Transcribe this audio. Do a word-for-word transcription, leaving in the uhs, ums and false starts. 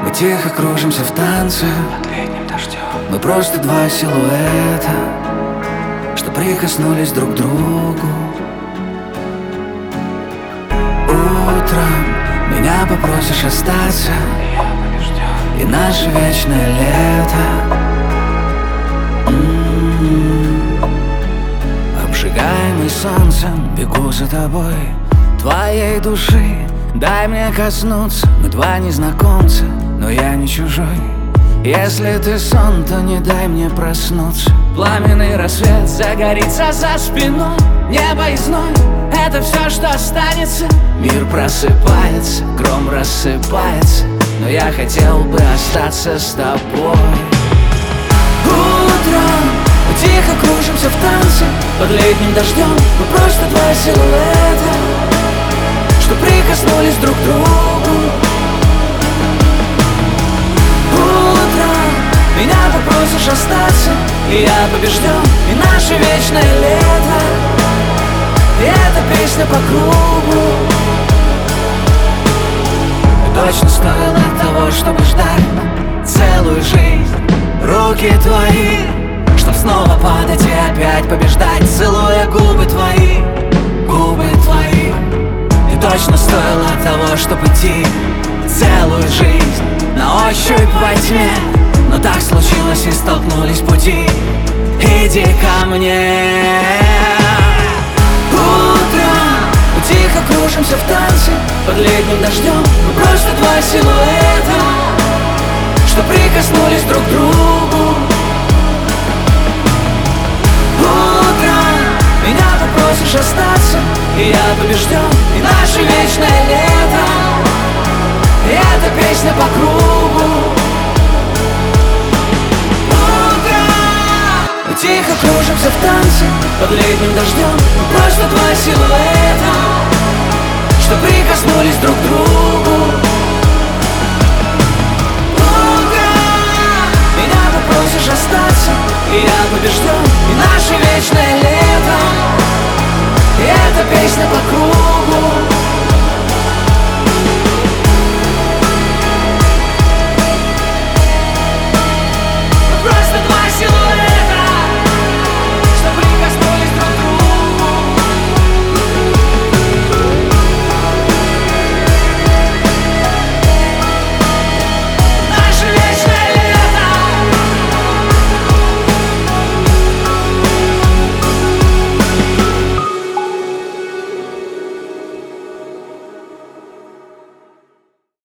Мы тихо кружимся в танце под летним дождем. Мы просто два силуэта, что прикоснулись друг к другу. Утром меня попросишь остаться, И я побежден. и наше вечное лето М-м-м. Обжигаемый солнцем, бегу за тобой, твоей души. Дай мне коснуться, мы два незнакомца, но я не чужой. Если ты сон, то не дай мне проснуться. Пламенный рассвет загорится за спиной. Небо и зной — это все, что останется. Мир просыпается, гром рассыпается, но я хотел бы остаться с тобой. Утром мы тихо кружимся в танце под летним дождем. Мы просто два силуэта, что прикоснулись друг к другу. Утром меня попросишь остаться, и я побежден, и наше вечное лето. И эта песня по кругу. И точно стоило того, чтобы ждать целую жизнь. Руки твои, чтоб снова падать и опять побеждать, целуя губы твои, губы твои. И точно стоило того, чтобы идти целую жизнь на ощупь во тьме. Но так случилось и столкнулись пути. Иди ко мне. Утром мы тихо кружимся в танце под летним дождем. Мы просто два силуэта, что прикоснулись друг к другу. Утром меня попросишь остаться, и я побежден, и наше вечное лето. И эта песня по кругу. Утром мы тихо кружимся в танце под летним дождем. Мы просто два силуэта,